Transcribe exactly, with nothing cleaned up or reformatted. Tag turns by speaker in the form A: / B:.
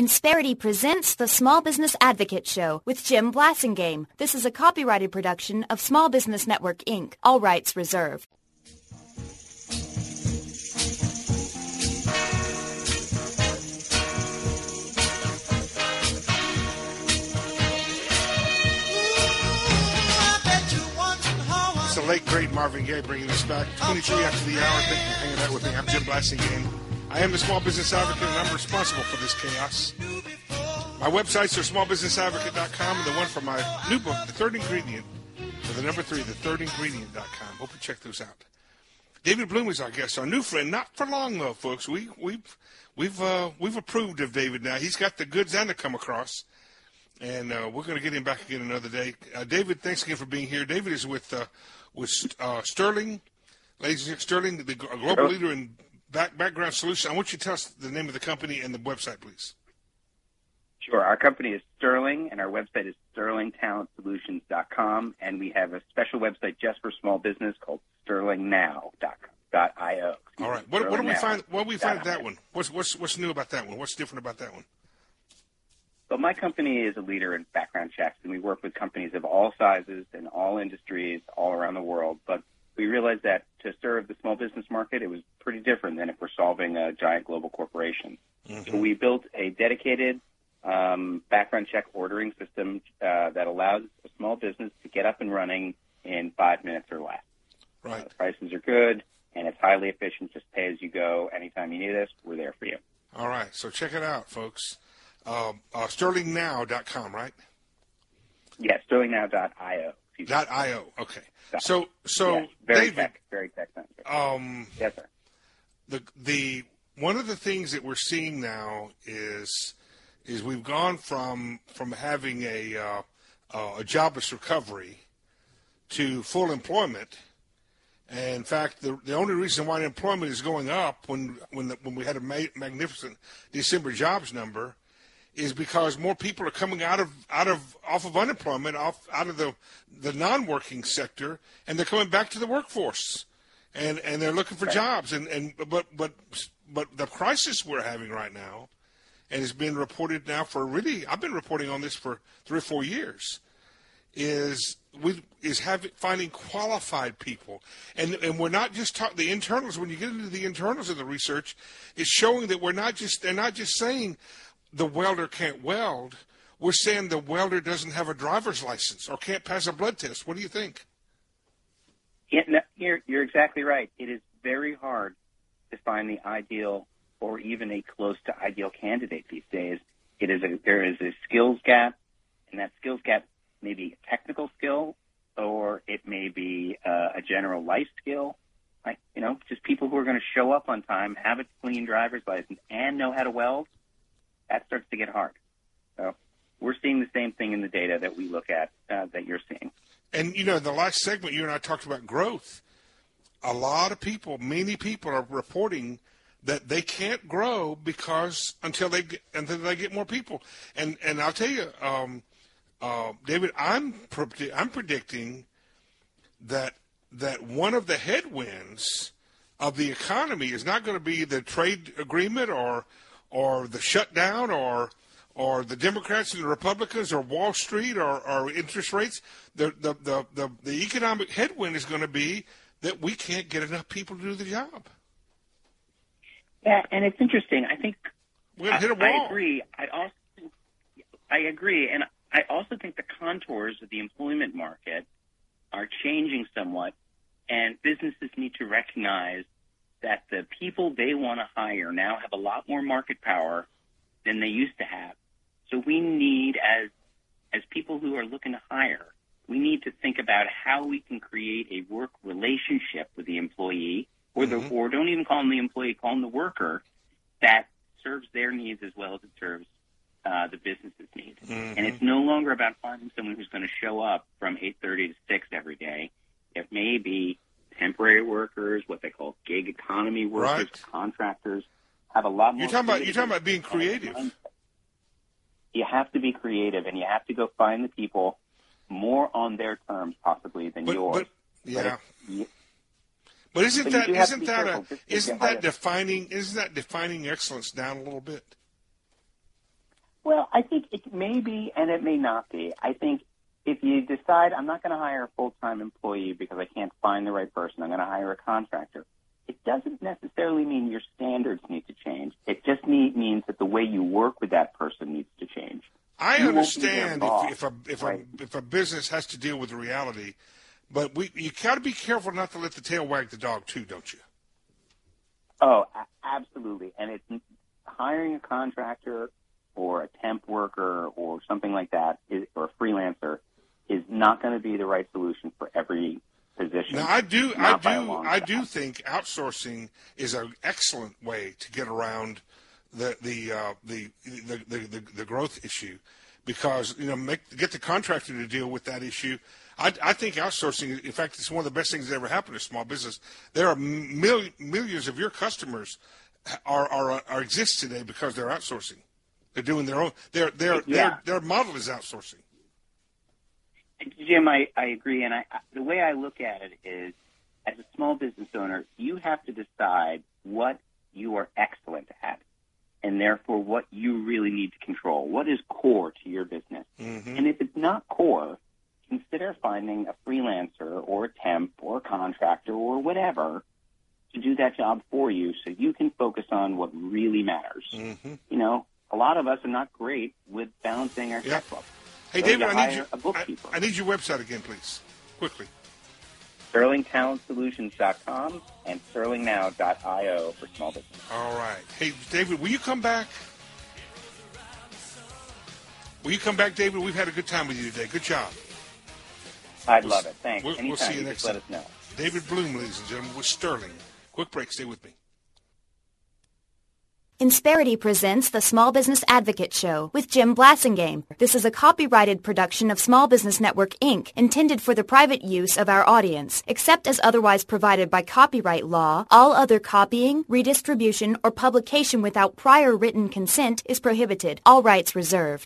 A: Insperity presents the Small Business Advocate Show with Jim Blasingame. This is a copyrighted production of Small Business Network, Incorporated. All rights reserved.
B: It's the late, great Marvin Gaye bringing us back. twenty-three after the hour. Thank you for hanging out with me. I'm Jim Blasingame. I am the Small Business Advocate, and I'm responsible for this chaos. My websites are small business advocate dot com, and the one for my new book, The Third Ingredient, for the number three, the third ingredient dot com. Hope you check those out. David Bloom is our guest, our new friend. Not for long, though, folks. We, we've we've uh, we've approved of David now. He's got the goods and the come across, and uh, we're going to get him back again another day. Uh, David, thanks again for being here. David is with uh, with uh, Sterling, ladies and gentlemen, Sterling, the global leader in back, background solutions. I want you to tell us the name of the company and the website, please.
C: Sure. Our company is Sterling, and our website is sterling talent solutions dot com, and we have a special website just for small business called sterling now dot io.
B: All right. What, what do we find? What do we find at that one? What's what's what's new about that one? What's different about that one?
C: Well, my company is a leader in background checks, and we work with companies of all sizes and all industries all around the world. But we realized that to serve the small business market, it was pretty different than if we're solving a giant global corporation. Mm-hmm. So we built a dedicated um, background check ordering system uh, that allows a small business to get up and running in five minutes or less.
B: Right.
C: Uh, the prices are good, and it's highly efficient. Just pay as you go. Anytime you need us, we're there for you.
B: All right. So check it out, folks. Uh, uh, sterling now dot com, right?
C: Yeah, sterling now dot io.
B: Dot io. Okay. So, so
C: yes, very
B: David,
C: tech, very tech sensitive.
B: Um,
C: yes, sir.
B: The the one of the things that we're seeing now is is we've gone from from having a uh, uh, a jobless recovery to full employment. And in fact, the the only reason why employment is going up when when the, when we had a ma- magnificent December jobs number is because more people are coming out of out of off of unemployment, off out of the the non-working sector, and they're coming back to the workforce, and and they're looking for
C: right.
B: jobs. And, and but but but the crisis we're having right now, and it's been reported now for really I've been reporting on this for three or four years, is we is having finding qualified people, and and we're not just talking the internals. When you get into the internals of the research, it's showing that we're not just they're not just saying the welder can't weld. We're saying the welder doesn't have a driver's license or can't pass a blood test. What do you think?
C: Yeah, no, you're, you're exactly right. It is very hard to find the ideal or even a close to ideal candidate these days. It is a, there is a skills gap, and that skills gap may be a technical skill or it may be uh, a general life skill. Like, you know, just people who are going to show up on time, have a clean driver's license, and know how to weld. That starts to get hard. So we're seeing the same thing in the data that we look at uh, that you're seeing.
B: And, you know, in the last segment, you and I talked about growth. A lot of people, many people are reporting that they can't grow because until they get, until they get more people. And and I'll tell you, um, uh, David, I'm pre- I'm predicting that that one of the headwinds of the economy is not going to be the trade agreement or or the shutdown, or or the Democrats and the Republicans, or Wall Street, or, or interest rates. The, the the the the economic headwind is going to be that we can't get enough people to do the job.
C: Yeah, and it's interesting. I think
B: we're going to hit a wall.
C: I agree. I also I agree, and I also think the contours of the employment market are changing somewhat, and businesses need to recognize that the people they want to hire now have a lot more market power than they used to have. So we need, as as people who are looking to hire, we need to think about how we can create a work relationship with the employee, or the mm-hmm. or don't even call them the employee, call them the worker, that serves their needs as well as it serves uh, the business's needs. Mm-hmm. And it's no longer about finding someone who's going to show up from eight thirty to six every day. It may be temporary workers, what they call gig economy workers,
B: right.
C: contractors, have a lot more.
B: You're talking about you're talking about being creative.
C: You have to be creative, and you have to go find the people more on their terms, possibly than
B: but,
C: yours.
B: But, yeah.
C: But, it,
B: but isn't
C: but
B: that isn't that
C: a,
B: a, isn't that defining isn't that defining excellence down a little bit?
C: Well, I think it may be and it may not be. I think if you decide I'm not going to hire a full-time employee because I can't find the right person, I'm going to hire a contractor, it doesn't necessarily mean your standards need to change. It just need, means that the way you work with that person needs to change.
B: I
C: You
B: understand
C: won't be their
B: if, if, a, if,
C: right?
B: a, if a business has to deal with reality, but we you got to be careful not to let the tail wag the dog too, don't you?
C: Oh, a- absolutely. And it's hiring a contractor or a temp worker or something like that, is, or a freelancer, is not going to be the right solution for every position.
B: Now, I do, I
C: Not by a
B: do,
C: long
B: I
C: shot.
B: do think outsourcing is an excellent way to get around the the uh, the, the, the the the growth issue, because you know make get the contractor to deal with that issue. I, I think outsourcing, in fact, it's one of the best things that ever happened to small business. There are mil- millions of your customers are, are are exist today because they're outsourcing. They're doing their own. Their their
C: Yeah.
B: their their model is outsourcing.
C: Jim, I, I agree. And I, I, the way I look at it is, as a small business owner, you have to decide what you are excellent at, and therefore what you really need to control. What is core to your business?
B: Mm-hmm.
C: And if it's not core, consider finding a freelancer or a temp or a contractor or whatever to do that job for you so you can focus on what really matters.
B: Mm-hmm.
C: You know, a lot of us are not great with balancing our
B: Yeah.
C: checkbook.
B: Hey,
C: So
B: David,
C: you
B: I need
C: hire
B: you.
C: a bookkeeper.
B: I, I need your website again, please, quickly.
C: Sterling Talent Solutions dot com and sterling now dot io for small business.
B: All right. Hey, David, will you come back? Will you come back, David? We've had a good time with you today. Good job.
C: I'd
B: We'll
C: love
B: s-
C: it. Thanks.
B: we'll- we'll
C: Anytime,
B: see you
C: you
B: next
C: just let
B: time.
C: us know.
B: David Bloom, ladies and gentlemen, with Sterling. Quick break. Stay with me.
A: Insperity presents the Small Business Advocate Show with Jim Blassingame. This is a copyrighted production of Small Business Network, Incorporated, intended for the private use of our audience. Except as otherwise provided by copyright law, all other copying, redistribution, or publication without prior written consent is prohibited. All rights reserved.